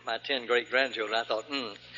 my 10 great-grandchildren, I thought,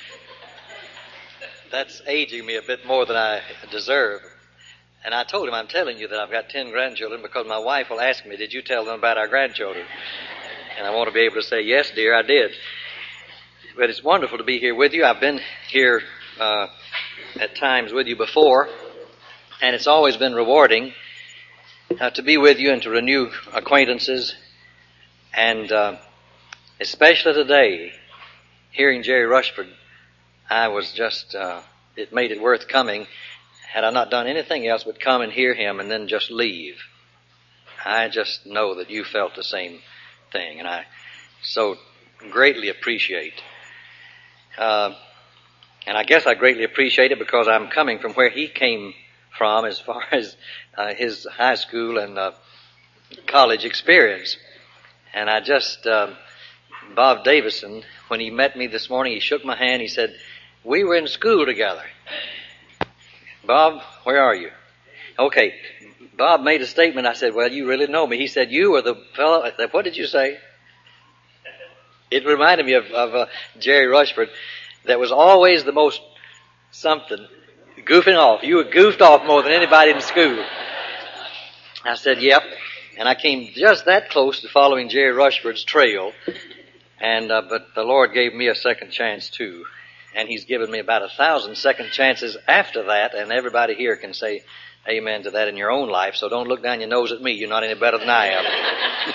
that's aging me a bit more than I deserve. And I told him, I'm telling you that I've got 10 grandchildren because my wife will ask me, did you tell them about our grandchildren? And I want to be able to say, yes, dear, I did. But it's wonderful to be here with you. I've been here at times with you before, and it's always been rewarding to be with you and to renew acquaintances. And especially today, hearing Jerry Rushford, I was just, it made it worth coming. Had I not done anything else but come and hear him and then just leave, I just know that you felt the same thing, and I so greatly appreciate. And I guess I greatly appreciate it because I'm coming from where he came from as far as his high school and college experience. And I just, Bob Davison, when he met me this morning, he shook my hand, he said, we were in school together. Bob, where are you? Okay, Bob made a statement. I said, well, you really know me. He said, you were the fellow, what did you say? It reminded me of Jerry Rushford. That was always the most something, goofing off. You were goofed off more than anybody in school. I said, yep. And I came just that close to following Jerry Rushford's trail. And but the Lord gave me a second chance too. And He's given me about 1,000 second chances after that, and everybody here can say amen to that in your own life, so don't look down your nose at me. You're not any better than I am.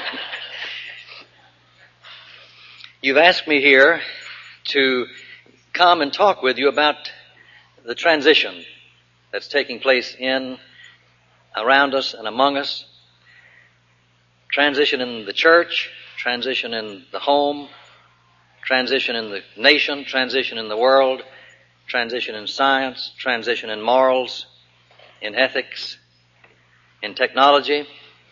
You've asked me here to come and talk with you about the transition that's taking place around us and among us. Transition in the church, transition in the home, transition in the nation, transition in the world, transition in science, transition in morals, in ethics, in technology.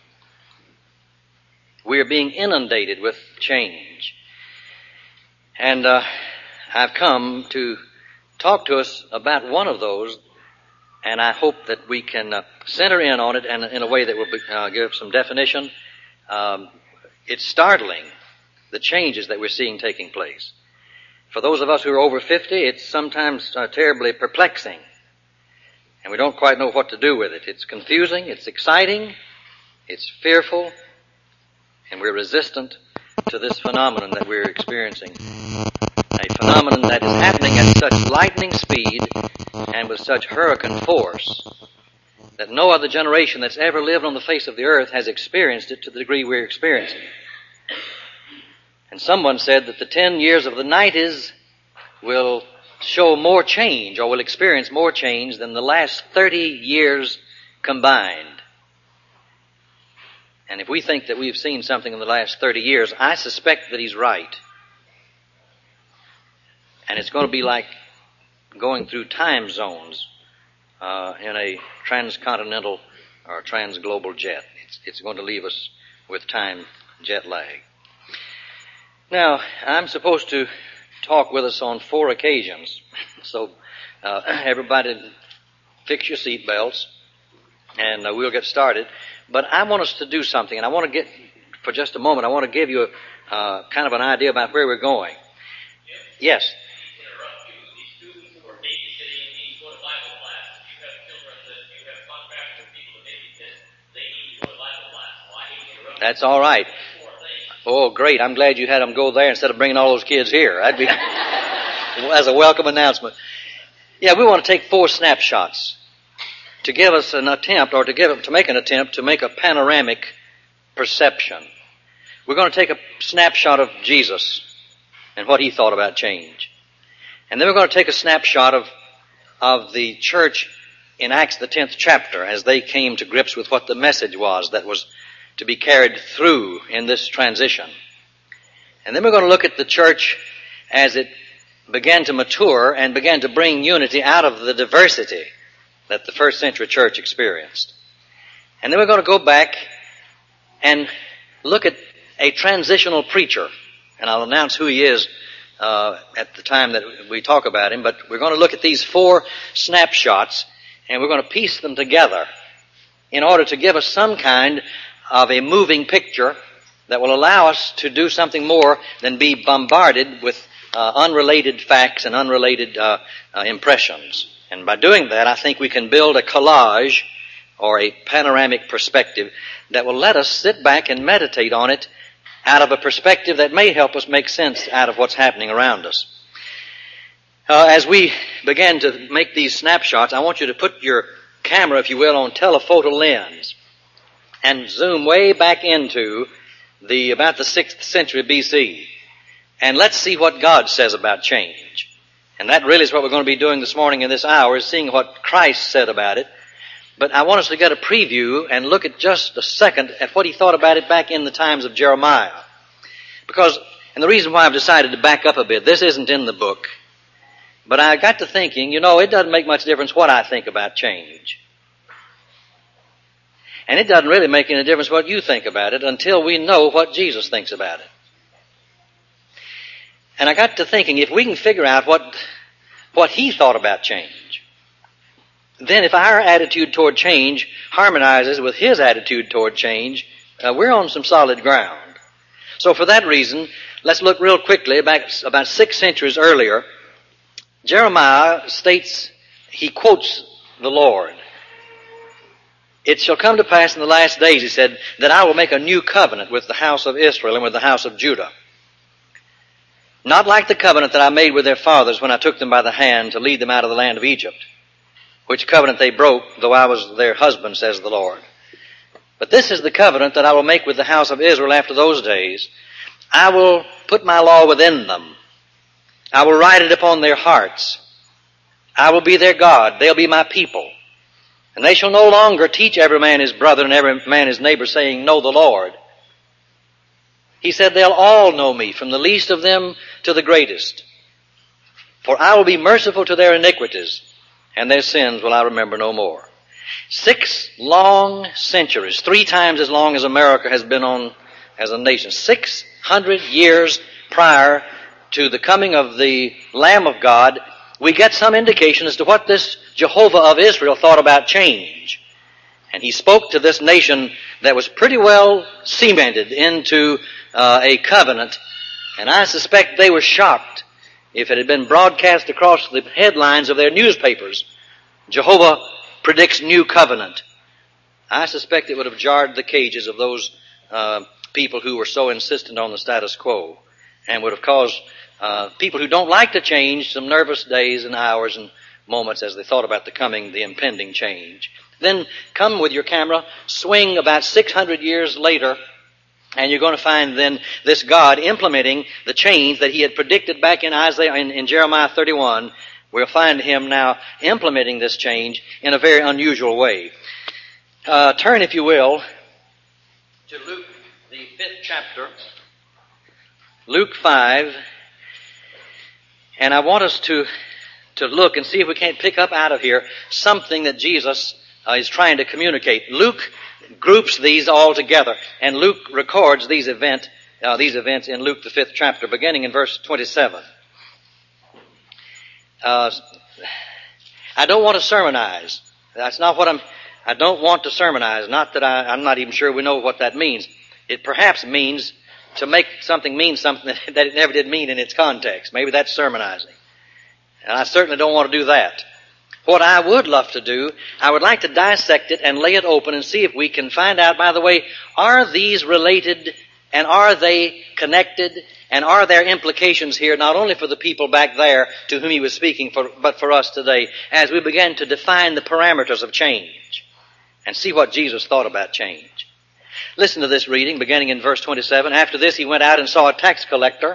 We are being inundated with change. And I've come to talk to us about one of those, and I hope that we can center in on it and in a way that will give some definition. It's startling, the changes that we're seeing taking place. For those of us who are over 50, it's sometimes terribly perplexing, and we don't quite know what to do with it. It's confusing, it's exciting, it's fearful, and we're resistant to this phenomenon that we're experiencing. A phenomenon that is happening at such lightning speed and with such hurricane force that no other generation that's ever lived on the face of the earth has experienced it to the degree we're experiencing. And someone said that the 10 years of the 90s will show more change, or will experience more change than the last 30 years combined. And if we think that we've seen something in the last 30 years, I suspect that he's right. And it's going to be like going through time zones in a transcontinental or transglobal jet. It's going to leave us with time jet lag. Now, I'm supposed to talk with us on 4 occasions. So everybody fix your seat belts, and we'll get started. But I want us to do something, and I want to get, for just a moment, I want to give you kind of an idea about where we're going. Yes? That's all right. Oh, great. I'm glad you had them go there instead of bringing all those kids here. That'd be as a welcome announcement. Yeah, we want to take 4 snapshots to give us an attempt, or to make an attempt to make a panoramic perception. We're going to take a snapshot of Jesus and what He thought about change. And then we're going to take a snapshot of the church in Acts the 10th chapter as they came to grips with what the message was that was to be carried through in this transition. And then we're going to look at the church as it began to mature and began to bring unity out of the diversity that the first century church experienced. And then we're going to go back and look at a transitional preacher. And I'll announce who he is at the time that we talk about him. But we're going to look at these 4 snapshots, and we're going to piece them together in order to give us some kind of a moving picture that will allow us to do something more than be bombarded with unrelated facts and unrelated impressions. And by doing that, I think we can build a collage or a panoramic perspective that will let us sit back and meditate on it out of a perspective that may help us make sense out of what's happening around us. As we begin to make these snapshots, I want you to put your camera, if you will, on telephoto lens and zoom way back into about the 6th century BC. And let's see what God says about change. And that really is what we're going to be doing this morning in this hour, is seeing what Christ said about it. But I want us to get a preview and look at just a second at what he thought about it back in the times of Jeremiah. And the reason why I've decided to back up a bit, this isn't in the book, but I got to thinking, it doesn't make much difference what I think about change. And it doesn't really make any difference what you think about it until we know what Jesus thinks about it. And I got to thinking, if we can figure out what he thought about change, then if our attitude toward change harmonizes with his attitude toward change, we're on some solid ground. So for that reason, let's look real quickly back about 6 centuries earlier. Jeremiah states, he quotes the Lord. It shall come to pass in the last days, he said, that I will make a new covenant with the house of Israel and with the house of Judah. Not like the covenant that I made with their fathers when I took them by the hand to lead them out of the land of Egypt, which covenant they broke, though I was their husband, says the Lord. But this is the covenant that I will make with the house of Israel after those days. I will put my law within them. I will write it upon their hearts. I will be their God. They'll be my people. And they shall no longer teach every man his brother and every man his neighbor, saying, know the Lord. He said, they'll all know me, from the least of them to the greatest. For I will be merciful to their iniquities, and their sins will I remember no more. 6 long centuries, 3 times as long as America has been on as a nation. 600 years prior to the coming of the Lamb of God, we get some indication as to what this Jehovah of Israel thought about change. And he spoke to this nation that was pretty well cemented into a covenant. And I suspect they were shocked if it had been broadcast across the headlines of their newspapers. Jehovah predicts new covenant. I suspect it would have jarred the cages of those people who were so insistent on the status quo, and would have caused people who don't like to change some nervous days and hours and moments as they thought about the impending change. Then come with your camera, swing about 600 years later, and you're going to find then this God implementing the change that he had predicted back in in Jeremiah 31. We'll find him now implementing this change in a very unusual way. Turn, if you will, to Luke, the 5th chapter. Luke 5. And I want us to look and see if we can't pick up out of here something that Jesus is trying to communicate. Luke groups these all together, and Luke records these events in Luke the 5th chapter, beginning in verse 27. I don't want to sermonize. That's not what I don't want to sermonize. Not that I'm not even sure we know what that means. It perhaps means to make something mean something that it never did mean in its context. Maybe that's sermonizing. And I certainly don't want to do that. What I would love to do, I would like to dissect it and lay it open and see if we can find out, by the way, are these related and are they connected and are there implications here not only for the people back there to whom he was speaking, but for us today as we begin to define the parameters of change and see what Jesus thought about change. Listen to this reading beginning in verse 27. After this he went out and saw a tax collector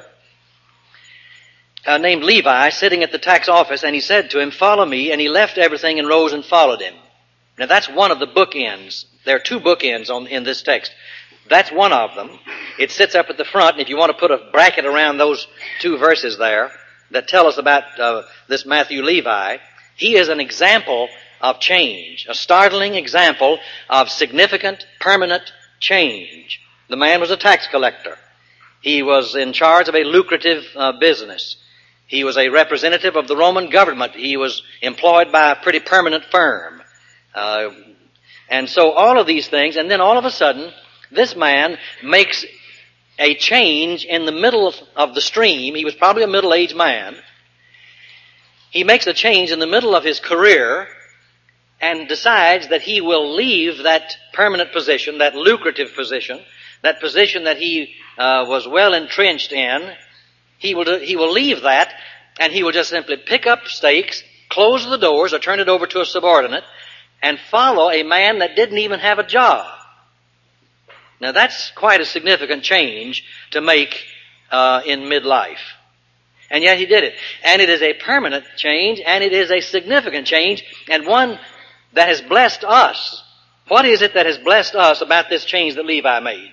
named Levi sitting at the tax office, and he said to him, follow me, and he left everything and rose and followed him. Now that's one of the bookends. There are 2 bookends in this text. That's one of them. It sits up at the front, and if you want to put a bracket around those 2 verses there that tell us about this Matthew Levi, he is an example of change, a startling example of significant, permanent change. The man was a tax collector. He was in charge of a lucrative business. He was a representative of the Roman government. He was employed by a pretty permanent firm. And so all of these things, and then all of a sudden, this man makes a change in the middle of the stream. He was probably a middle-aged man. He makes a change in the middle of his career and decides that he will leave that permanent position, that lucrative position, that position that he was well entrenched in. He will leave that, and he will just simply pick up stakes, close the doors, or turn it over to a subordinate, and follow a man that didn't even have a job. Now that's quite a significant change to make in midlife. And yet he did it. And it is a permanent change, and it is a significant change, and one that has blessed us. What is it that has blessed us about this change that Levi made?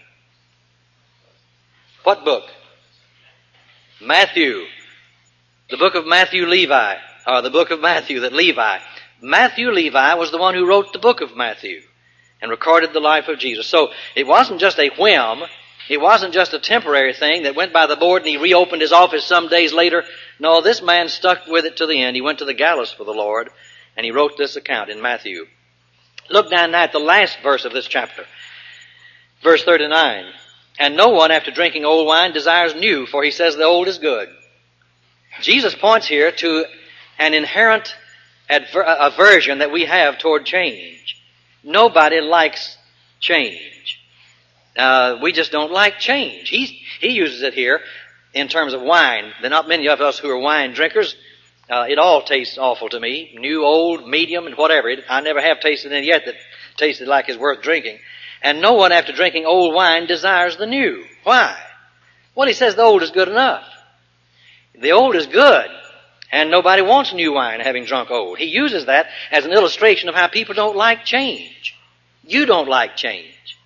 What book? Matthew. The book of Matthew Levi, or the book of Matthew that Levi. Matthew Levi was the one who wrote the book of Matthew and recorded the life of Jesus. So it wasn't just a whim. It wasn't just a temporary thing that went by the board and he reopened his office some days later. No, this man stuck with it to the end. He went to the gallows for the Lord, and he wrote this account in Matthew. Look down now at the last verse of this chapter. Verse 39. And no one after drinking old wine desires new, for he says the old is good. Jesus points here to an inherent aversion that we have toward change. Nobody likes change. We just don't like change. He uses it here in terms of wine. There are not many of us who are wine drinkers. It all tastes awful to me. New, old, medium, and whatever. I never have tasted any yet that tasted like it's worth drinking. And no one after drinking old wine desires the new. Why? Well, he says the old is good enough. The old is good. And nobody wants new wine having drunk old. He uses that as an illustration of how people don't like change. You don't like change.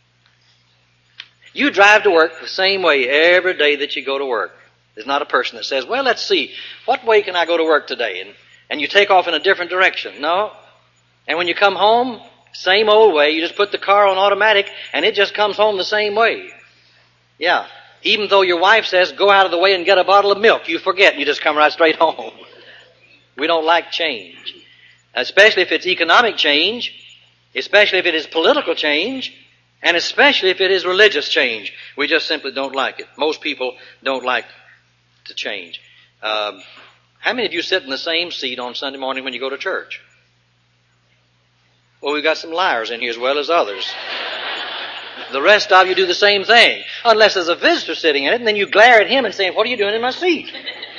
You drive to work the same way every day that you go to work. There's not a person that says, well, let's see, what way can I go to work today? And you take off in a different direction. No. And when you come home, same old way. You just put the car on automatic and it just comes home the same way. Yeah. Even though your wife says, go out of the way and get a bottle of milk, you forget and you just come right straight home. We don't like change. Especially if it's economic change, especially if it is political change, and especially if it is religious change. We just simply don't like it. Most people don't like to change. How many of you sit in the same seat on Sunday morning when you go to church? Well, we've got some liars in here as well as others. The rest of you do the same thing, unless there's a visitor sitting in it, and then you glare at him and say, what are you doing in my seat?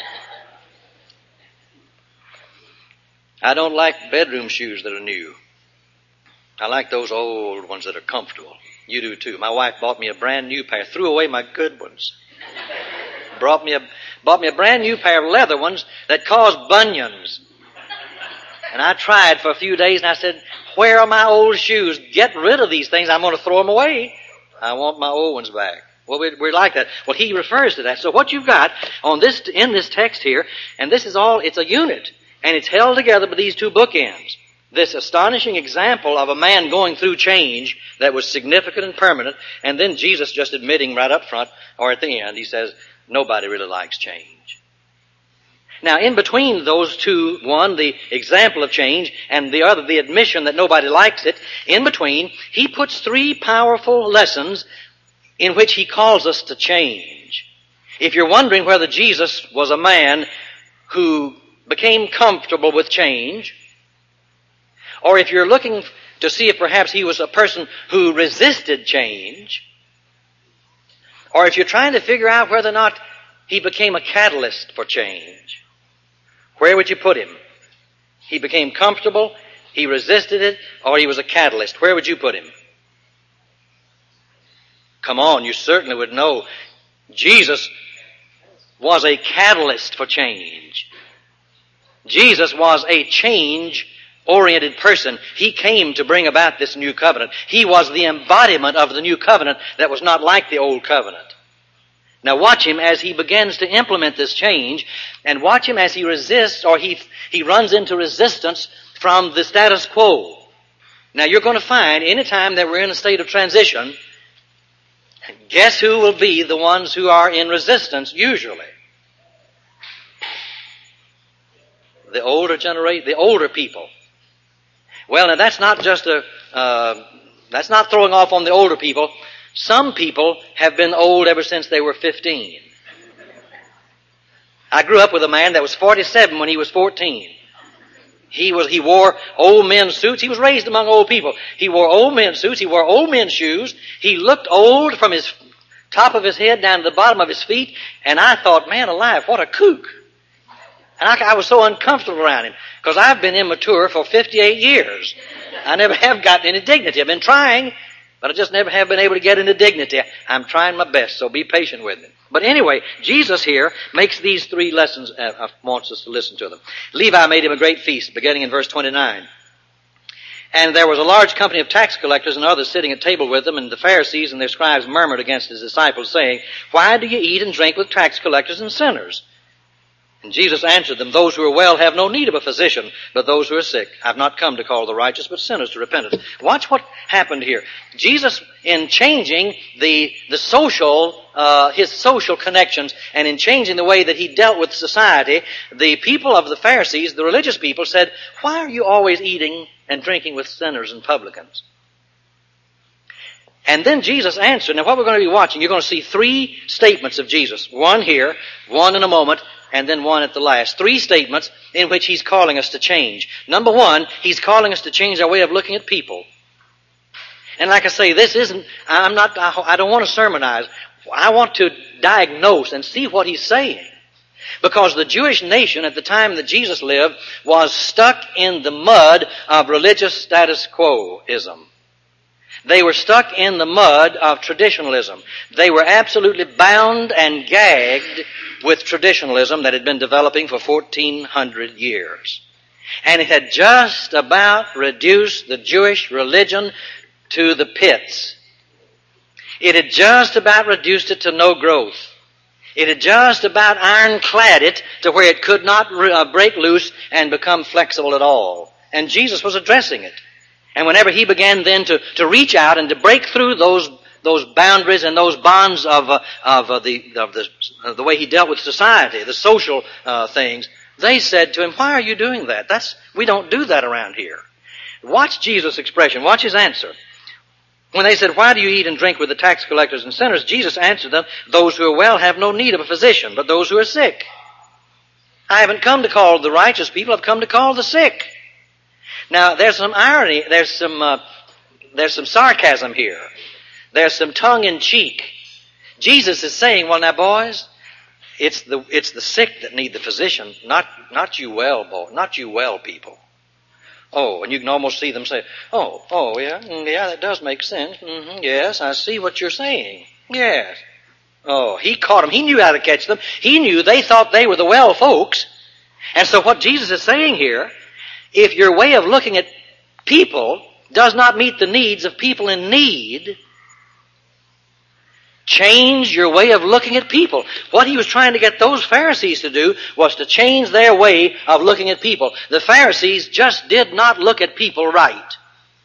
I don't like bedroom shoes that are new. I like those old ones that are comfortable. You do too. My wife bought me a brand new pair, threw away my good ones. Bought me a brand new pair of leather ones that caused bunions. And I tried for a few days and I said, where are my old shoes? Get rid of these things. I'm going to throw them away. I want my old ones back. Well, we're like that. Well, he refers to that. So what you've got in this text here, and this is all, it's a unit. And it's held together by these two bookends. This astonishing example of a man going through change that was significant and permanent, and then Jesus just admitting right up front, or at the end, he says, nobody really likes change. Now, in between those two, one, the example of change, and the other, the admission that nobody likes it, in between, he puts three powerful lessons in which he calls us to change. If you're wondering whether Jesus was a man who became comfortable with change, or if you're looking to see if perhaps he was a person who resisted change, or if you're trying to figure out whether or not he became a catalyst for change, where would you put him? He became comfortable, he resisted it, or he was a catalyst. Where would you put him? Come on, you certainly would know. Jesus was a catalyst for change. Jesus was a change-oriented person. He came to bring about this new covenant. He was the embodiment of the new covenant that was not like the old covenant. Now watch him as he begins to implement this change, and watch him as he resists, or he runs into resistance from the status quo. Now you're going to find, any time that we're in a state of transition, guess who will be the ones who are in resistance usually? The older generation, the older people. Well, now that's not just that's not throwing off on the older people Some people have been old ever since they were 15. I grew up with a man that was 47 when he was 14. He wore old men's suits. He was raised among old people. He wore old men's suits. He wore old men's shoes. He looked old from his top of his head down to the bottom of his feet. And I thought, man alive, what a kook. And I was so uncomfortable around him because I've been immature for 58 years. I never have gotten any dignity. I've been trying, but I just never have been able to get into dignity. I'm trying my best, so be patient with me. But anyway, Jesus here makes these three lessons, wants us to listen to them. Levi made him a great feast, beginning in verse 29. And there was a large company of tax collectors and others sitting at table with them, and the Pharisees and their scribes murmured against his disciples, saying, "Why do you eat and drink with tax collectors and sinners?" And Jesus answered them, "Those who are well have no need of a physician, but those who are sick. I've not come to call the righteous, but sinners to repentance." Watch what happened here. Jesus, in changing his social connections, and in changing the way that he dealt with society, the people of the Pharisees, the religious people, said, "Why are you always eating and drinking with sinners and publicans?" And then Jesus answered. Now what we're going to be watching, you're going to see three statements of Jesus. One here, one in a moment, and then one at the last. Three statements in which he's calling us to change. Number one, he's calling us to change our way of looking at people. And like I say, I don't want to sermonize. I want to diagnose and see what he's saying. Because the Jewish nation at the time that Jesus lived was stuck in the mud of religious status quo-ism. They were stuck in the mud of traditionalism. They were absolutely bound and gagged with traditionalism that had been developing for 1,400 years. And it had just about reduced the Jewish religion to the pits. It had just about reduced it to no growth. It had just about ironclad it to where it could not break loose and become flexible at all. And Jesus was addressing it. And whenever he began then to reach out and to break through those boundaries and those bonds of the way he dealt with society, the social things, they said to him, "Why are you doing that? We don't do that around here." Watch Jesus' expression. Watch his answer. When they said, "Why do you eat and drink with the tax collectors and sinners?" Jesus answered them, "Those who are well have no need of a physician, but those who are sick. I haven't come to call the righteous people, I've come to call the sick." Now, there's some irony, there's some sarcasm here. There's some tongue-in-cheek. Jesus is saying, well, now, boys, it's the sick that need the physician, not you well people. Oh, and you can almost see them say, yeah, that does make sense. Yes, I see what you're saying. Yes. Oh, he caught them. He knew how to catch them. He knew they thought they were the well folks. And so what Jesus is saying here, if your way of looking at people does not meet the needs of people in need, change your way of looking at people. What he was trying to get those Pharisees to do was to change their way of looking at people. The Pharisees just did not look at people right.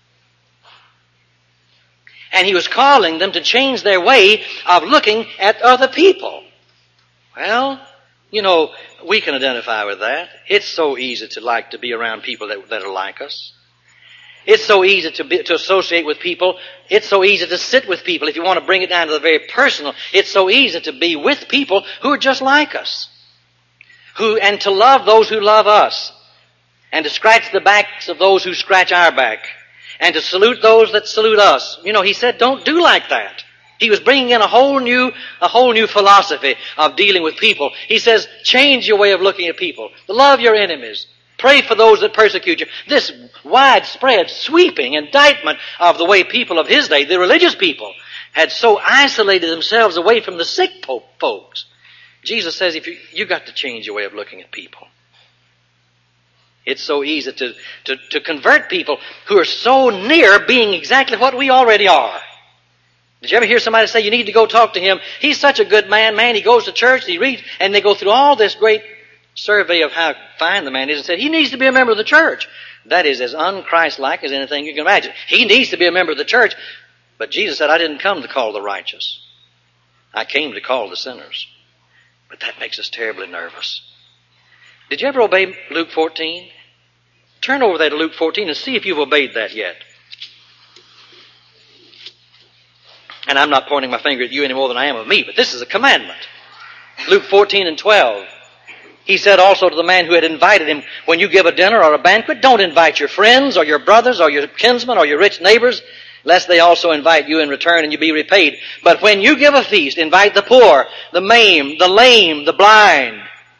And he was calling them to change their way of looking at other people. Well, we can identify with that. It's so easy to be around people that are like us. It's so easy to associate with people. It's so easy to sit with people. If you want to bring it down to the very personal, it's so easy to be with people who are just like us. And to love those who love us. And to scratch the backs of those who scratch our back. And to salute those that salute us. He said, don't do like that. He was bringing in a whole new philosophy of dealing with people. He says, change your way of looking at people. Love your enemies. Pray for those that persecute you. This widespread, sweeping indictment of the way people of his day, the religious people, had so isolated themselves away from the sick folks. Jesus says, you got to change your way of looking at people. It's so easy to convert people who are so near being exactly what we already are. Did you ever hear somebody say, you need to go talk to him? He's such a good man. He goes to church, he reads, and they go through all this great survey of how fine the man is and said, he needs to be a member of the church. That is as un-Christ-like as anything you can imagine. He needs to be a member of the church. But Jesus said, I didn't come to call the righteous. I came to call the sinners. But that makes us terribly nervous. Did you ever obey Luke 14? Turn over there to Luke 14 and see if you've obeyed that yet. And I'm not pointing my finger at you any more than I am of me, but this is a commandment. Luke 14:12. He said also to the man who had invited him, when you give a dinner or a banquet, don't invite your friends or your brothers or your kinsmen or your rich neighbors, lest they also invite you in return and you be repaid. But when you give a feast, invite the poor, the maimed, the lame, the blind.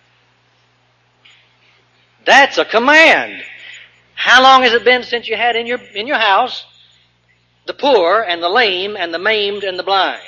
That's a command. How long has it been since you had in your house the poor and the lame and the maimed and the blind?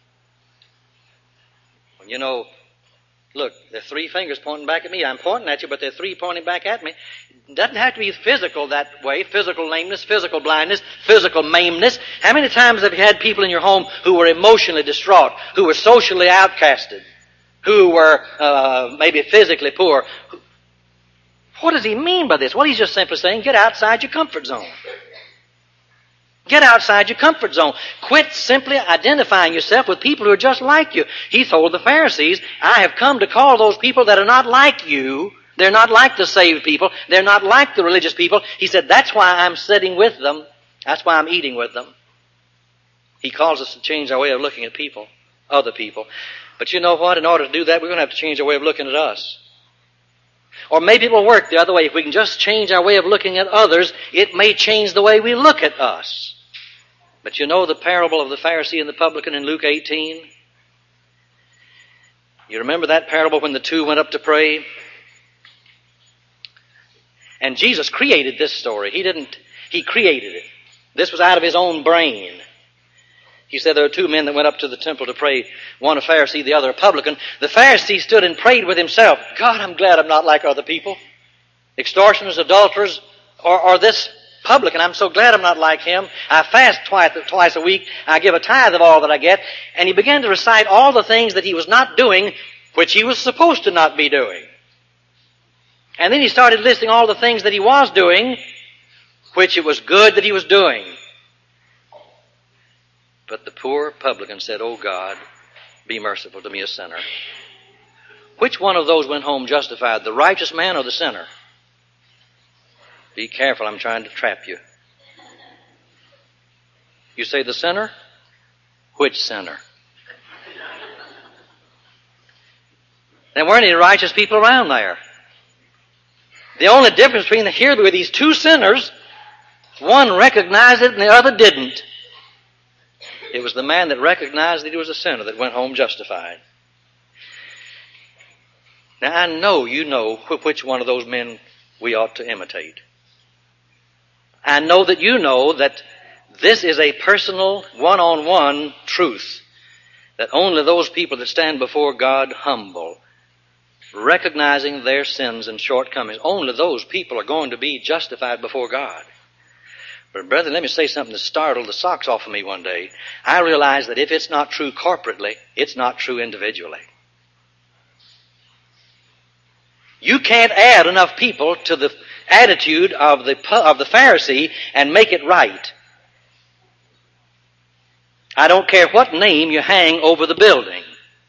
Well, you know, look, there are three fingers pointing back at me. I'm pointing at you, but there are three pointing back at me. It doesn't have to be physical that way, physical lameness, physical blindness, physical maimeness. How many times have you had people in your home who were emotionally distraught, who were socially outcasted, who were maybe physically poor? What does he mean by this? Well, he's just simply saying, get outside your comfort zone. Get outside your comfort zone. Quit simply identifying yourself with people who are just like you. He told the Pharisees, I have come to call those people that are not like you. They're not like the saved people. They're not like the religious people. He said, that's why I'm sitting with them. That's why I'm eating with them. He calls us to change our way of looking at people, other people. But you know what? In order to do that, we're going to have to change our way of looking at us. Or maybe it will work the other way. If we can just change our way of looking at others, it may change the way we look at us. But you know the parable of the Pharisee and the publican in Luke 18? You remember that parable when the two went up to pray? And Jesus created this story. He created it. This was out of his own brain. He said there were two men that went up to the temple to pray, one a Pharisee, the other a publican. The Pharisee stood and prayed with himself, God, I'm glad I'm not like other people. Extortioners, adulterers, or this publican. I'm so glad I'm not like him. I fast twice a week. I give a tithe of all that I get. And he began to recite all the things that he was not doing, which he was supposed to not be doing. And then he started listing all the things that he was doing, which it was good that he was doing. But the poor publican said, Oh God, be merciful to me, a sinner. Which one of those went home justified, the righteous man or the sinner? Be careful, I'm trying to trap you. You say the sinner? Which sinner? There weren't any righteous people around there. The only difference between here were these two sinners. One recognized it and the other didn't. It was the man that recognized that he was a sinner that went home justified. Now, I know you know which one of those men we ought to imitate. I know that this is a personal, one-on-one truth, that only those people that stand before God humble, recognizing their sins and shortcomings, only those people are going to be justified before God. But brethren, let me say something that startled the socks off of me one day. I realized that if it's not true corporately, it's not true individually. You can't add enough people to the attitude of the Pharisee and make it right. I don't care what name you hang over the building.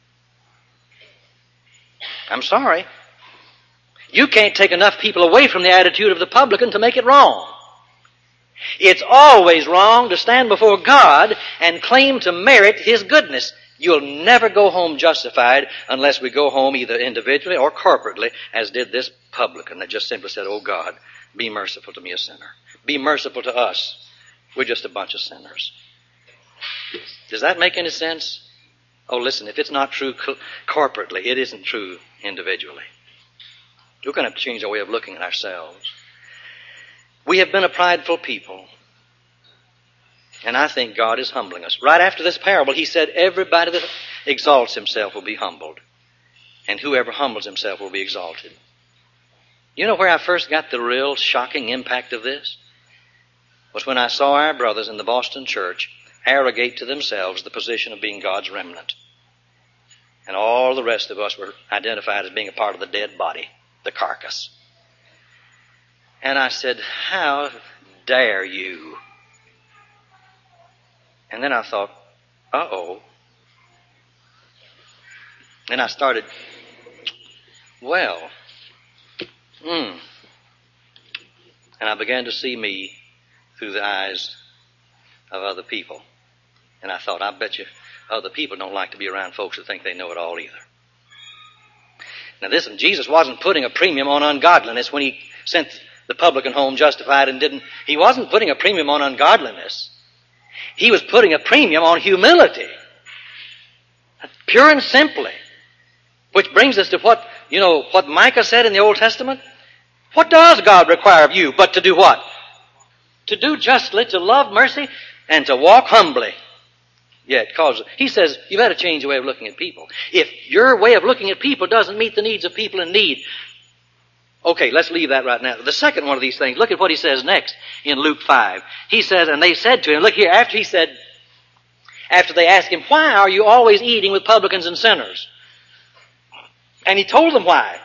I'm sorry. You can't take enough people away from the attitude of the publican to make it wrong. It's always wrong to stand before God and claim to merit His goodness. You'll never go home justified unless we go home either individually or corporately, as did this publican that just simply said, Oh God, be merciful to me, a sinner. Be merciful to us. We're just a bunch of sinners. Does that make any sense? Oh, listen, if it's not true corporately, it isn't true individually. We're going to have to change our way of looking at ourselves. We have been a prideful people. And I think God is humbling us. Right after this parable, He said, everybody that exalts himself will be humbled. And whoever humbles himself will be exalted. You know where I first got the real shocking impact of this? Was when I saw our brothers in the Boston church arrogate to themselves the position of being God's remnant. And all the rest of us were identified as being a part of the dead body, the carcass. And I said, how dare you? And then I thought, uh-oh. And I started, and I began to see me through the eyes of other people. And I thought, I bet you other people don't like to be around folks that think they know it all either. Now listen, Jesus wasn't putting a premium on ungodliness when he sent the publican home justified and didn't. He wasn't putting a premium on ungodliness. He was putting a premium on humility. Pure and simply. Which brings us to what Micah said in the Old Testament. What does God require of you but to do what? To do justly, to love mercy, and to walk humbly. Yeah, because he says you better change your way of looking at people. If your way of looking at people doesn't meet the needs of people in need, okay, let's leave that right now. The second one of these things, look at what he says next in Luke 5. He says, and they said to him, look here, after they asked him, why are you always eating with publicans and sinners? And he told them why.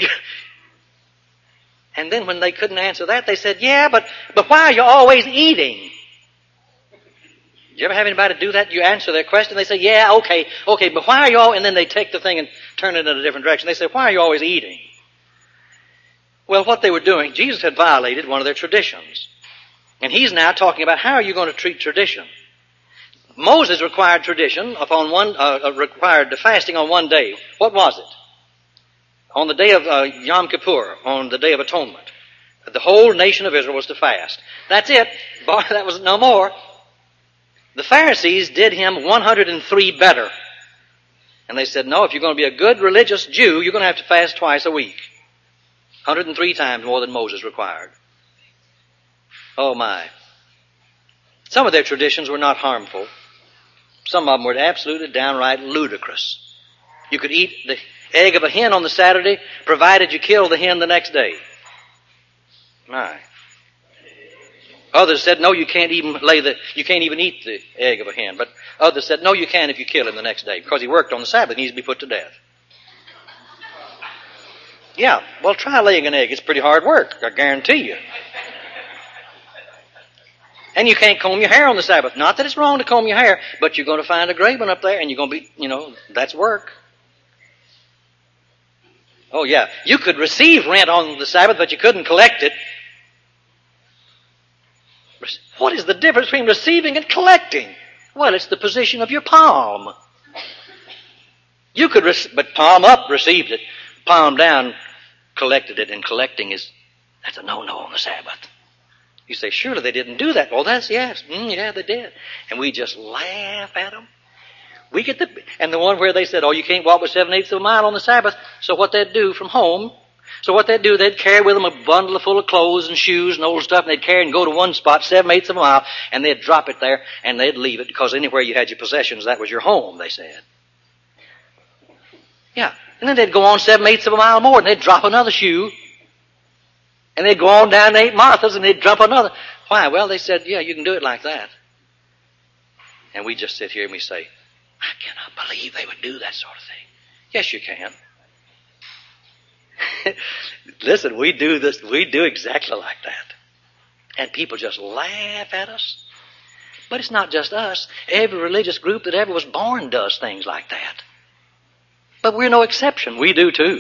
And then when they couldn't answer that, they said, yeah, but why are you always eating? Did you ever have anybody do that? You answer their question, they say, yeah, okay, but why are you all, and then they take the thing and turn it in a different direction. They say, why are you always eating? Well, what they were doing, Jesus had violated one of their traditions. And he's now talking about how are you going to treat tradition. Moses required tradition required fasting on one day. What was it? On the day of Yom Kippur, on the Day of Atonement. The whole nation of Israel was to fast. That's it. That was no more. The Pharisees did him 103 better. And they said, no, if you're going to be a good religious Jew, you're going to have to fast twice a week. 103 times more than Moses required. Oh my. Some of their traditions were not harmful. Some of them were absolutely downright ludicrous. You could eat the egg of a hen on the Saturday, provided you killed the hen the next day. My. Others said, no, you can't even eat the egg of a hen. But others said, no, you can if you kill him the next day, because he worked on the Sabbath, he needs to be put to death. Yeah, well, try laying an egg. It's pretty hard work, I guarantee you. And you can't comb your hair on the Sabbath. Not that it's wrong to comb your hair, but you're going to find a gray one up there, and you're going to be, that's work. Oh, yeah, you could receive rent on the Sabbath, but you couldn't collect it. What is the difference between receiving and collecting? Well, it's the position of your palm. You could, but palm up, received it. Palm down, collected it. And collecting that's a no-no on the Sabbath. You say, surely they didn't do that. Well, yes. Yeah, they did. And we just laugh at them. And the one where they said, you can't walk but 7/8 of a mile on the Sabbath. So what they'd do from home, they'd carry with them a bundle full of clothes and shoes and old stuff, and they'd carry and go to one spot, 7/8 of a mile, and they'd drop it there, and they'd leave it, because anywhere you had your possessions, that was your home, they said. Yeah. And then they'd go on 7/8 of a mile more, and they'd drop another shoe, and they'd go on down to 8 Martha's, and they'd drop another. Why? Well, they said, yeah, you can do it like that. And we just sit here and we say, I cannot believe they would do that sort of thing. Yes, you can. Listen, we do exactly like that. And people just laugh at us. But it's not just us. Every religious group that ever was born does things like that. But we're no exception. We do too.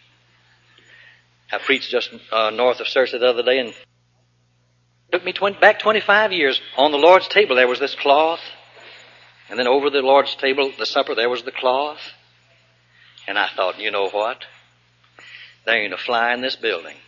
I preached just north of Searcy the other day, and it took me back 25 years. On the Lord's table there was this cloth. And then over the Lord's table, the supper, there was the cloth. And I thought, you know what? There ain't a fly in this building.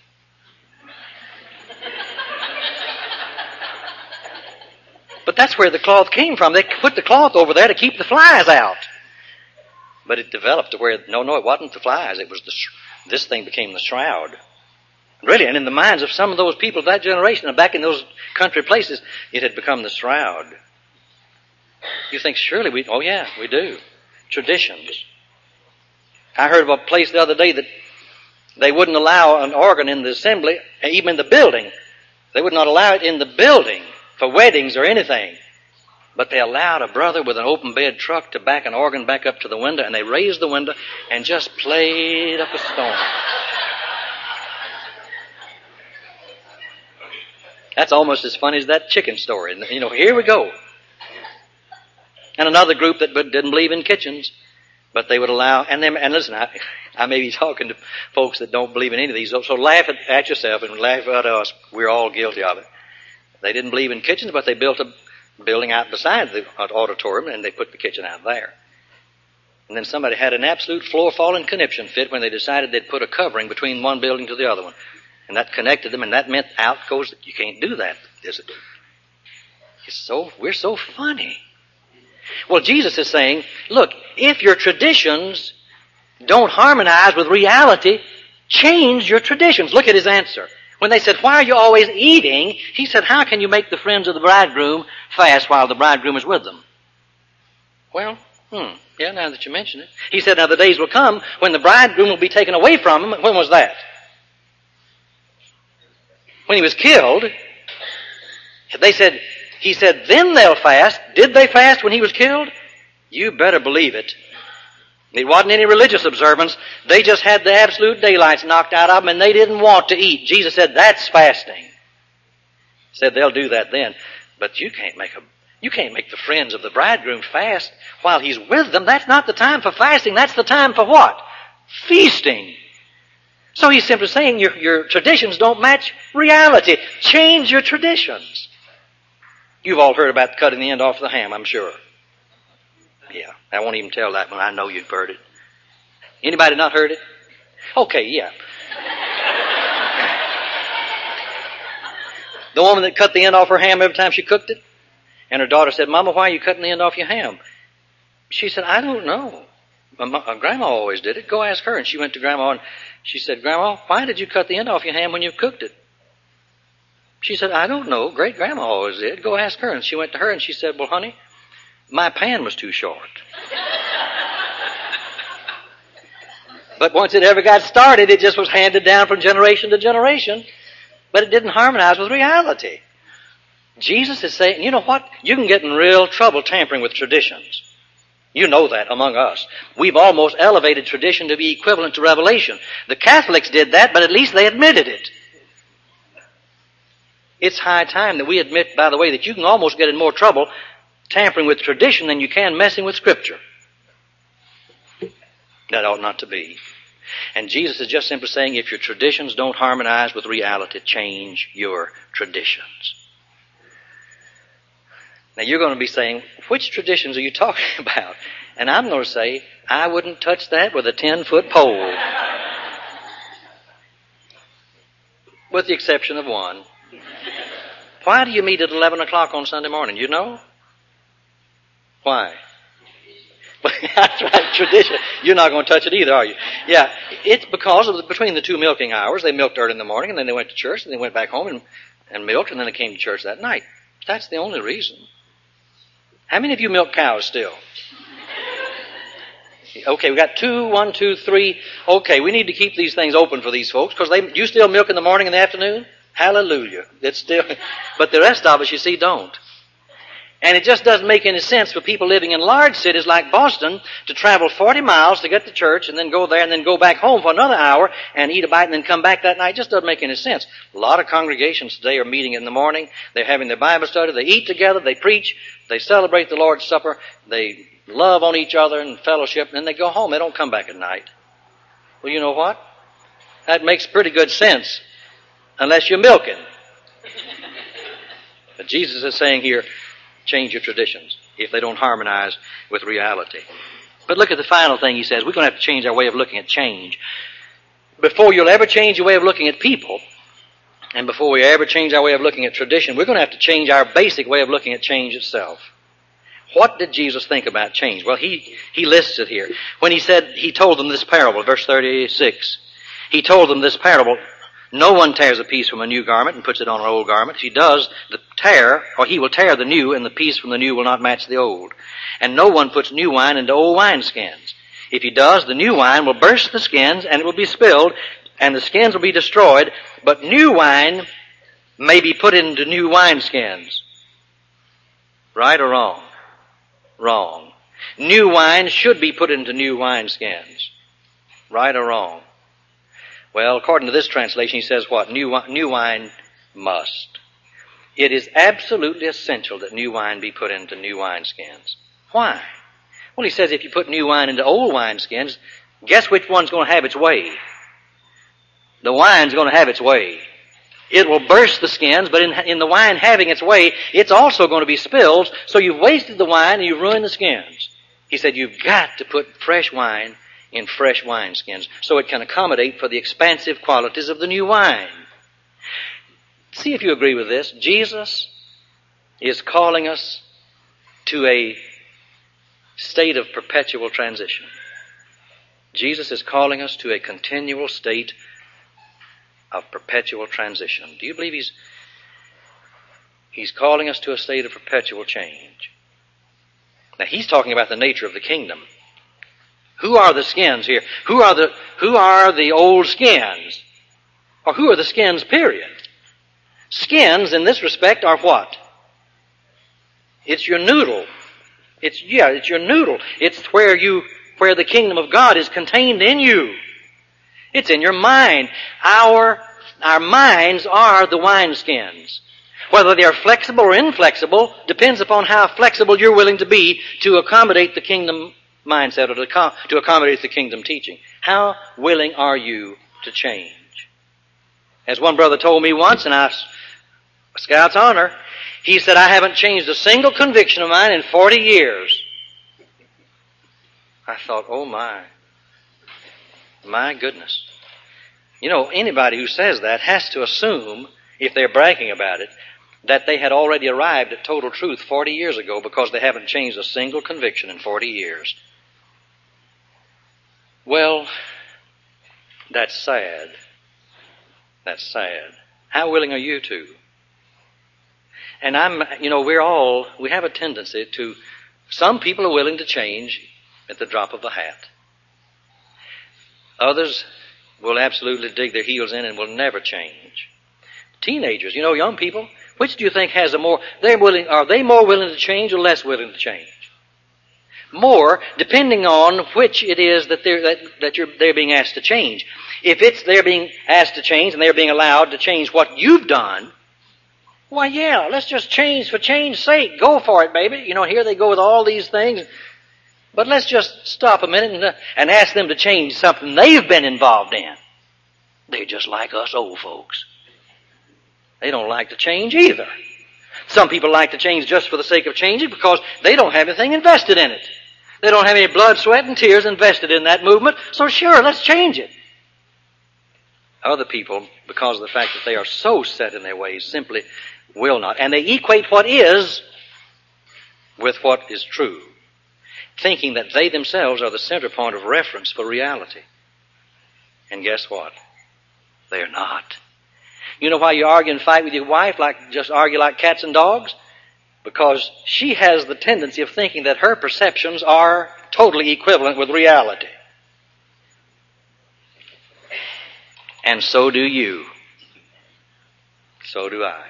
But that's where the cloth came from. They put the cloth over there to keep the flies out. But it developed to where, no, it wasn't the flies. It was this thing became the shroud. Really, and in the minds of some of those people of that generation, and back in those country places, it had become the shroud. You think, surely we do. Traditions. I heard of a place the other day that they wouldn't allow an organ in the assembly, even in the building. They would not allow it in the building for weddings or anything. But they allowed a brother with an open bed truck to back an organ back up to the window, and they raised the window and just played up a storm. That's almost as funny as that chicken story. Here we go. And another group that didn't believe in kitchens, but they would allow, and listen, I may be talking to folks that don't believe in any of these, so laugh at yourself and laugh at us. We're all guilty of it. They didn't believe in kitchens, but they built building out beside the auditorium, and they put the kitchen out there. And then somebody had an absolute floor-falling conniption fit when they decided they'd put a covering between one building to the other one. And that connected them, and that meant out goes, you can't do that, is it? We're so funny. Well, Jesus is saying, look, if your traditions don't harmonize with reality, change your traditions. Look at his answer. When they said, why are you always eating? He said, how can you make the friends of the bridegroom fast while the bridegroom is with them? Well, yeah, now that you mention it. He said, now the days will come when the bridegroom will be taken away from him. When was that? When he was killed. He said, then they'll fast. Did they fast when he was killed? You better believe it. It wasn't any religious observance. They just had the absolute daylights knocked out of them, and they didn't want to eat. Jesus said, that's fasting. He said they'll do that then. But you can't make the friends of the bridegroom fast while he's with them. That's not the time for fasting. That's the time for what? Feasting. So he's simply saying your traditions don't match reality. Change your traditions. You've all heard about cutting the end off the ham, I'm sure. Yeah, I won't even tell that one. I know you've heard it. Anybody not heard it? Okay, yeah. The woman that cut the end off her ham every time she cooked it, and her daughter said, Mama, why are you cutting the end off your ham? She said, I don't know. Grandma always did it. Go ask her. And she went to Grandma and she said, Grandma, why did you cut the end off your ham when you cooked it? She said, I don't know. Great Grandma always did. Go ask her. And she went to her and she said, well, honey, my pan was too short. But once it ever got started, it just was handed down from generation to generation. But it didn't harmonize with reality. Jesus is saying, you know what? You can get in real trouble tampering with traditions. You know that among us. We've almost elevated tradition to be equivalent to revelation. The Catholics did that, but at least they admitted it. It's high time that we admit, by the way, that you can almost get in more trouble tampering with tradition than you can messing with Scripture. That ought not to be. And Jesus is just simply saying, if your traditions don't harmonize with reality, change your traditions. Now you're going to be saying, which traditions are you talking about? And I'm going to say, I wouldn't touch that with a 10-foot pole. With the exception of one. Why do you meet at 11 o'clock on Sunday morning? You know? Why? That's right, tradition. You're not going to touch it either, are you? Yeah, it's because of between the two milking hours. They milked early in the morning, and then they went to church, and they went back home and milked, and then they came to church that night. That's the only reason. How many of you milk cows still? Okay, we got 2, 1, 2, 3. Okay, we need to keep these things open for these folks, because you still milk in the morning and the afternoon? Hallelujah. It's still, but the rest of us, you see, don't. And it just doesn't make any sense for people living in large cities like Boston to travel 40 miles to get to church and then go there and then go back home for another hour and eat a bite and then come back that night. It just doesn't make any sense. A lot of congregations today are meeting in the morning. They're having their Bible study. They eat together. They preach. They celebrate the Lord's Supper. They love on each other and fellowship. And then they go home. They don't come back at night. Well, you know what? That makes pretty good sense unless you're milking. But Jesus is saying here, change your traditions if they don't harmonize with reality. But look at the final thing he says. We're going to have to change our way of looking at change. Before you'll ever change your way of looking at people, and before we ever change our way of looking at tradition, we're going to have to change our basic way of looking at change itself. What did Jesus think about change? Well, he lists it here. When he told them this parable, verse 36, he told them this parable. No one tears a piece from a new garment and puts it on an old garment. If he does, he will tear the new, and the piece from the new will not match the old. And no one puts new wine into old wineskins. If he does, the new wine will burst the skins, and it will be spilled, and the skins will be destroyed. But new wine may be put into new wineskins. Right or wrong? Wrong. New wine should be put into new wineskins. Right or wrong? Well, according to this translation, he says what? New wine must. It is absolutely essential that new wine be put into new wineskins. Why? Well, he says if you put new wine into old wineskins, guess which one's going to have its way? The wine's going to have its way. It will burst the skins, but in the wine having its way, it's also going to be spilled, so you've wasted the wine and you've ruined the skins. He said, you've got to put fresh wine in fresh wineskins so it can accommodate for the expansive qualities of the new wine. See if you agree with this. Jesus is calling us to a state of perpetual transition. Jesus is calling us to a continual state of perpetual transition. Do you believe he's calling us to a state of perpetual change? Now, he's talking about the nature of the kingdom. Who are the skins here? Who are the old skins? Or who are the skins, period? Skins, in this respect, are what? It's your noodle. It's your noodle. It's where the kingdom of God is contained in you. It's in your mind. Our minds are the wineskins. Whether they are flexible or inflexible depends upon how flexible you're willing to be to accommodate the kingdom mindset or to accommodate the kingdom teaching. How willing are you to change? As one brother told me once, and a Scout's honor, he said, I haven't changed a single conviction of mine in 40 years. I thought, oh my goodness. You know, anybody who says that has to assume, if they're bragging about it, that they had already arrived at total truth 40 years ago because they haven't changed a single conviction in 40 years. Well, that's sad. That's sad. How willing are you to? And we have a tendency to, some people are willing to change at the drop of a hat. Others will absolutely dig their heels in and will never change. Teenagers, young people, which do you think has are they more willing to change or less willing to change? More, depending on which it is that they're being asked to change. If it's they're being asked to change and they're being allowed to change what you've done, why yeah, let's just change for change's sake. Go for it, baby. Here they go with all these things. But let's just stop a minute and ask them to change something they've been involved in. They're just like us old folks. They don't like to change either. Some people like to change just for the sake of changing because they don't have anything invested in it. They don't have any blood, sweat, and tears invested in that movement, so sure, let's change it. Other people, because of the fact that they are so set in their ways, simply will not. And they equate what is with what is true, thinking that they themselves are the center point of reference for reality. And guess what? They're not. You know why you argue and fight with your wife, just argue like cats and dogs? Because she has the tendency of thinking that her perceptions are totally equivalent with reality. And so do you. So do I.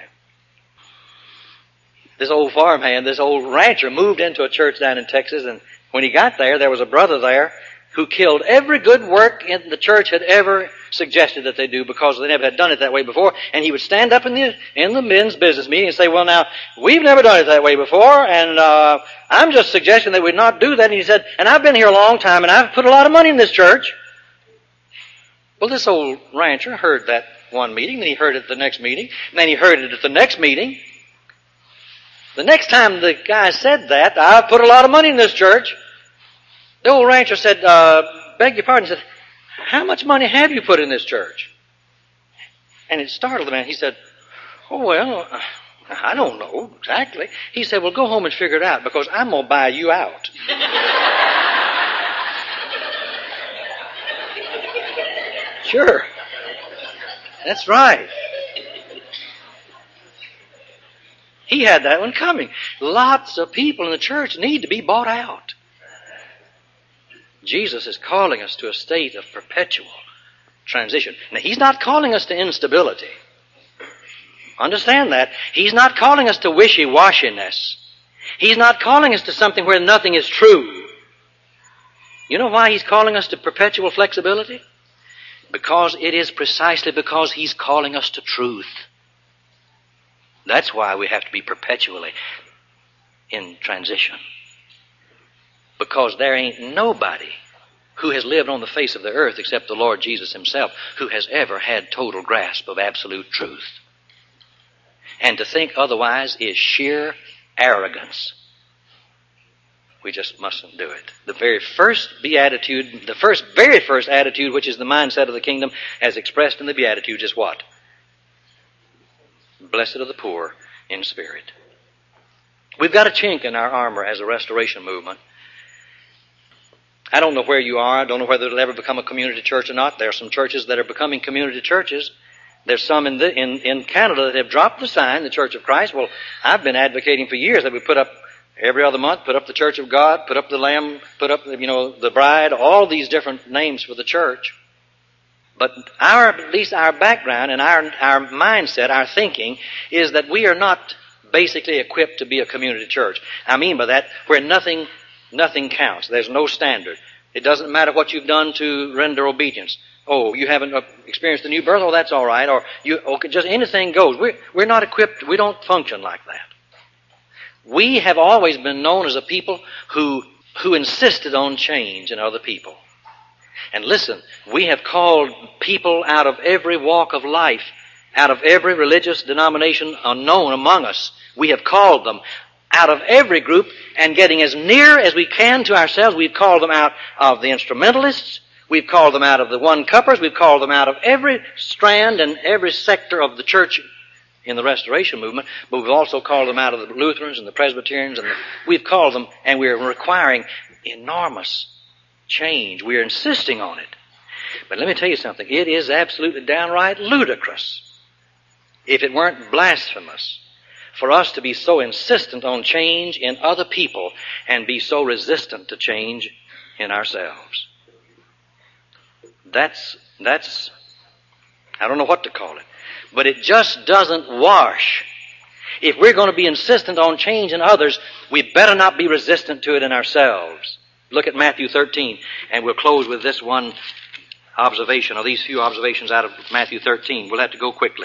This old farmhand, this old rancher moved into a church down in Texas, and when he got there was a brother there who killed every good work the church had ever suggested that they do because they never had done it that way before. And he would stand up in the men's business meeting and say, well, now, we've never done it that way before, and I'm just suggesting that we not do that. And he said, and I've been here a long time, and I've put a lot of money in this church. Well, this old rancher heard that one meeting, then he heard it at the next meeting, and then he heard it at the next meeting. The next time the guy said that, I've put a lot of money in this church, the old rancher said, beg your pardon, said, how much money have you put in this church? And it startled the man. He said, oh, well, I don't know exactly. He said, well, go home and figure it out because I'm going to buy you out. Sure. That's right. He had that one coming. Lots of people in the church need to be bought out. Jesus is calling us to a state of perpetual transition. Now, He's not calling us to instability. Understand that. He's not calling us to wishy-washiness. He's not calling us to something where nothing is true. You know why He's calling us to perpetual flexibility? Because it is precisely because He's calling us to truth. That's why we have to be perpetually in transition. Because there ain't nobody who has lived on the face of the earth except the Lord Jesus Himself who has ever had total grasp of absolute truth. And to think otherwise is sheer arrogance. We just mustn't do it. The very first beatitude, very first attitude, which is the mindset of the kingdom, as expressed in the Beatitudes, is what? Blessed are the poor in spirit. We've got a chink in our armor as a restoration movement. I don't know where you are. I don't know whether it'll ever become a community church or not. There are some churches that are becoming community churches. There's some in Canada that have dropped the sign, the Church of Christ. Well, I've been advocating for years that we put up every other month, put up the Church of God, put up the Lamb, put up, the bride, all these different names for the church. But at least our background and our mindset, our thinking, is that we are not basically equipped to be a community church. I mean by that, where nothing counts. There's no standard. It doesn't matter what you've done to render obedience. Oh, you haven't experienced the new birth? Oh, that's all right. Or just anything goes. We're not equipped. We don't function like that. We have always been known as a people who insisted on change in other people. And listen, we have called people out of every walk of life, out of every religious denomination unknown among us. We have called them out of every group, and getting as near as we can to ourselves, we've called them out of the instrumentalists, we've called them out of the one-cuppers, we've called them out of every strand and every sector of the church in the Restoration movement, but we've also called them out of the Lutherans and the Presbyterians, we've called them, and we're requiring enormous change. We're insisting on it. But let me tell you something. It is absolutely downright ludicrous, if it weren't blasphemous, for us to be so insistent on change in other people and be so resistant to change in ourselves. That's I don't know what to call it, but it just doesn't wash. If we're going to be insistent on change in others, we better not be resistant to it in ourselves. Look at Matthew 13, and we'll close with this one observation, or these few observations out of Matthew 13. We'll have to go quickly.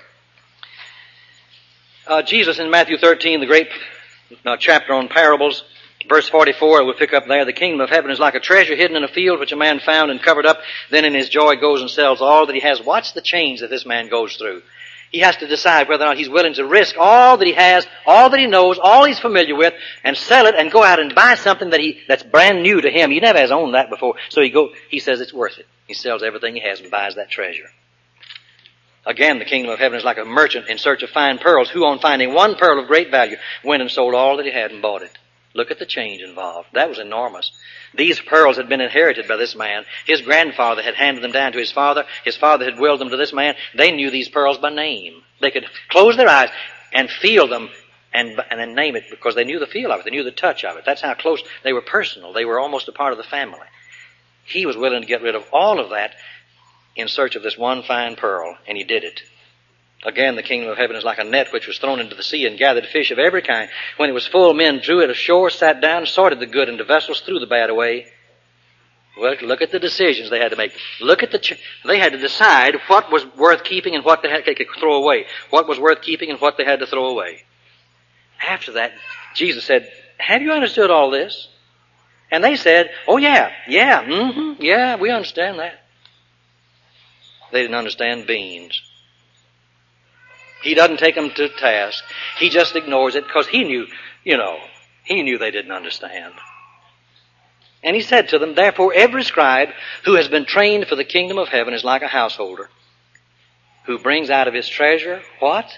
Jesus in Matthew 13, the great chapter on parables, verse 44, we'll pick up there. The kingdom of heaven is like a treasure hidden in a field which a man found and covered up. Then in his joy goes and sells all that he has. Watch the change that this man goes through. He has to decide whether or not he's willing to risk all that he has, all that he knows, all he's familiar with, and sell it and go out and buy something that's brand new to him. He never has owned that before. So he says it's worth it. He sells everything he has and buys that treasure. Again, the kingdom of heaven is like a merchant in search of fine pearls, who on finding one pearl of great value went and sold all that he had and bought it. Look at the change involved. That was enormous. These pearls had been inherited by this man. His grandfather had handed them down to his father. His father had willed them to this man. They knew these pearls by name. They could close their eyes and feel them and then name it, because they knew the feel of it. They knew the touch of it. That's how close they were. Personal. They were almost a part of the family. He was willing to get rid of all of that in search of this one fine pearl, and he did it. Again, the kingdom of heaven is like a net which was thrown into the sea and gathered fish of every kind. When it was full, men drew it ashore, sat down, sorted the good into vessels, threw the bad away. Well, look at the decisions they had to make. They had to decide what was worth keeping and what they could throw away. What was worth keeping and what they had to throw away. After that, Jesus said, "Have you understood all this?" And they said, "Oh yeah, we understand that." They didn't understand beans. He doesn't take them to task. He just ignores it because he knew they didn't understand. And he said to them, "Therefore every scribe who has been trained for the kingdom of heaven is like a householder who brings out of his treasure" what?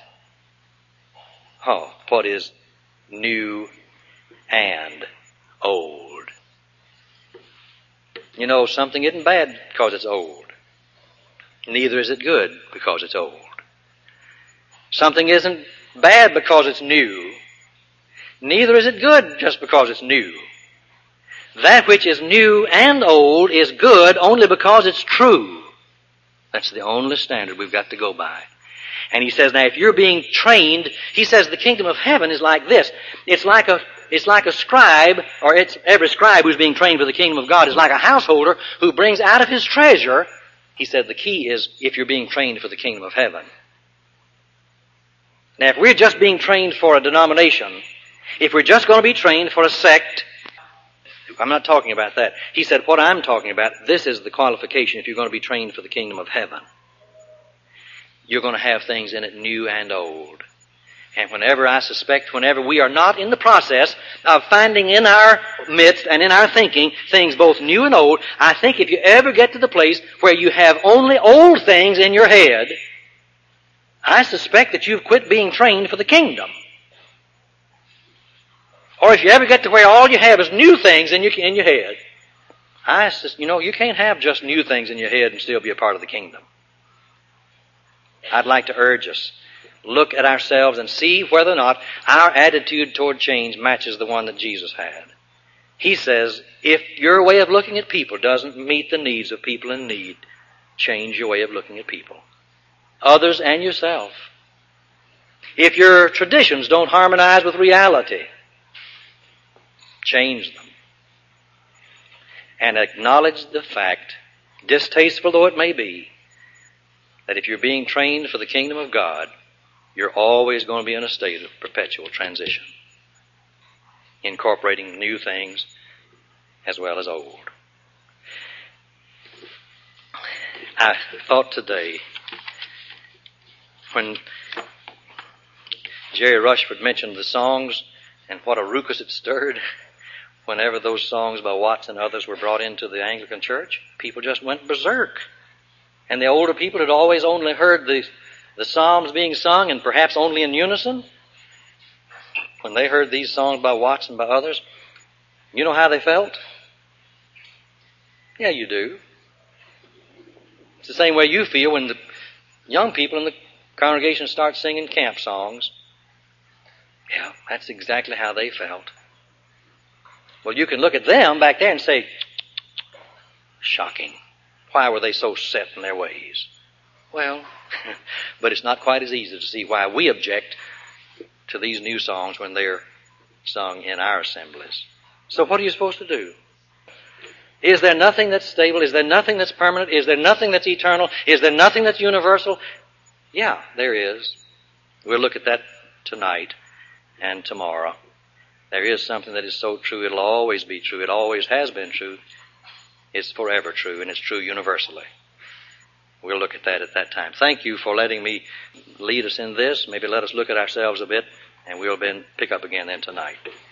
What is new and old. Something isn't bad because it's old. Neither is it good because it's old. Something isn't bad because it's new. Neither is it good just because it's new. That which is new and old is good only because it's true. That's the only standard we've got to go by. And he says, now if you're being trained, he says the kingdom of heaven is like this. It's like a scribe, or every scribe who's being trained for the kingdom of God is like a householder who brings out of his treasure. He said the key is if you're being trained for the kingdom of heaven. Now, if we're just being trained for a denomination, if we're just going to be trained for a sect, I'm not talking about that. He said, what I'm talking about, this is the qualification if you're going to be trained for the kingdom of heaven. You're going to have things in it new and old. And whenever we are not in the process of finding in our midst and in our thinking things both new and old, I think if you ever get to the place where you have only old things in your head, I suspect that you've quit being trained for the kingdom. Or if you ever get to where all you have is new things in your head, you can't have just new things in your head and still be a part of the kingdom. I'd like to urge us, look at ourselves and see whether or not our attitude toward change matches the one that Jesus had. He says, if your way of looking at people doesn't meet the needs of people in need, change your way of looking at people, others and yourself. If your traditions don't harmonize with reality, change them. And acknowledge the fact, distasteful though it may be, that if you're being trained for the kingdom of God, you're always going to be in a state of perpetual transition, incorporating new things as well as old. I thought today, when Jerry Rushford mentioned the songs and what a ruckus it stirred, whenever those songs by Watts and others were brought into the Anglican Church, people just went berserk. And the older people had always only heard the psalms being sung, and perhaps only in unison. When they heard these songs by Watts and by others, you know how they felt? Yeah, you do. It's the same way you feel when the young people in the congregation start singing camp songs. Yeah, that's exactly how they felt. Well, you can look at them back there and say, shocking. Why were they so set in their ways? Well, but it's not quite as easy to see why we object to these new songs when they're sung in our assemblies. So what are you supposed to do? Is there nothing that's stable? Is there nothing that's permanent? Is there nothing that's eternal? Is there nothing that's universal? Yeah, there is. We'll look at that tonight and tomorrow. There is something that is so true, it'll always be true. It always has been true. It's forever true, and it's true universally. We'll look at that time. Thank you for letting me lead us in this. Maybe let us look at ourselves a bit, and we'll then pick up again then tonight.